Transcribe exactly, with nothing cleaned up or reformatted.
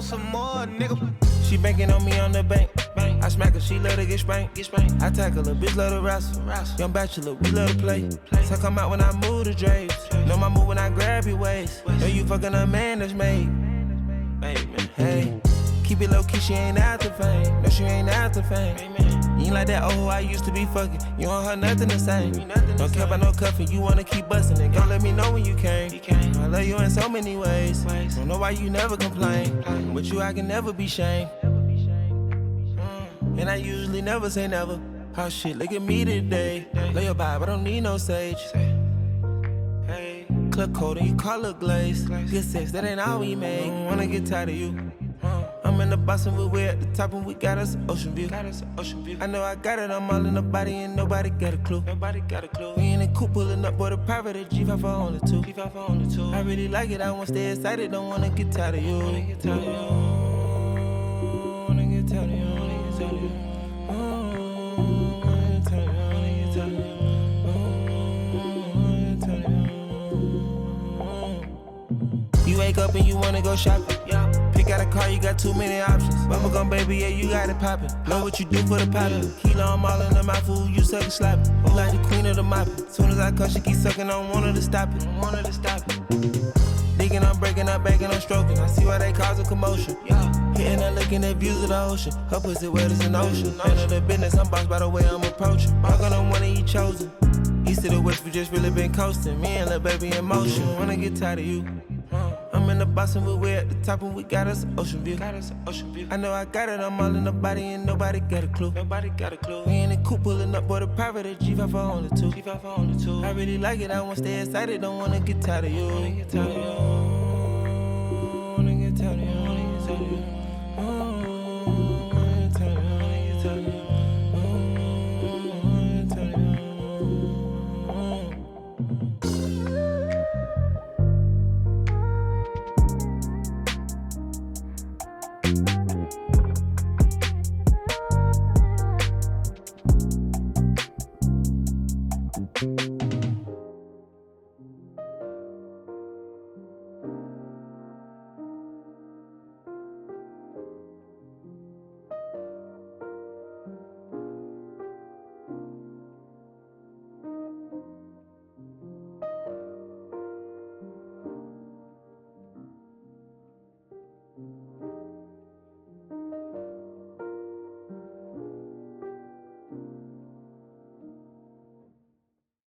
some more, nigga. She banking on me on the bank. I smack her, she love to get spanked. Get spanked. I tackle her, bitch love to wrestle. Young bachelor, we love to play. So come out when I move the drapes. Know my move when I grab your waist. Know you fucking a man that's made. Hey, keep it low key, she ain't after fame. No, she ain't after fame. You ain't like that old I used to be fucking. You don't have nothing the same. Don't care about no cuffing, you wanna keep busting it. Don't let me know when you came. I love you in so many ways. Don't know why you never complain. With you I can never be shamed. And I usually never say never. Oh shit, look at me today. Lay your vibe, I don't need no sage. Hey, club cold and you call her glaze. Good sex, that ain't all we make. Don't wanna get tired of you. I'm in the box and we're at the top and we got us an ocean view. Got us an ocean view. I know I got it, I'm all in the body and nobody got a clue. Nobody got a clue. We in the coupe pulling up, boy, the private at G five for only two. G five for only two. I really like it, I wanna stay excited, don't wanna get tired of you. Wanna get tired of you. Wanna get tired of you. Wanna get tired of you. Wanna get tired of you. Wanna get tired of you. You wake up and you wanna go shopping. Yeah. Pick out a car, you got too many options. Bubble gum, baby, yeah, you got it poppin'. Know what you do for the pattern. Kilo, I'm all in the mouth, food, you suck and slap it. You like the queen of the mopping. Soon as I come, she keep sucking, I don't want her to stop it. Don't want her to stop it. Digging, I'm breaking, I'm banking, I'm stroking. I see why they cause a commotion. Yeah. Hitting and looking at views of the ocean. Her pussy wet as an ocean. Handle the business, I'm bossed by the way I'm approaching. I'm gonna wanna eat chosen. East to the west, we just really been coasting. Me and the baby in motion. Wanna get tired of you. I'm in the box and we're at the top and we got us an ocean view. Got us an ocean view. I know I got it, I'm all in the body and nobody got a clue. Nobody got a clue. We in the coupe pulling up, boy, the private at G five for only two. G five for only two. I really like it, I wanna stay excited, don't wanna get tired of you. Wanna get tired of you.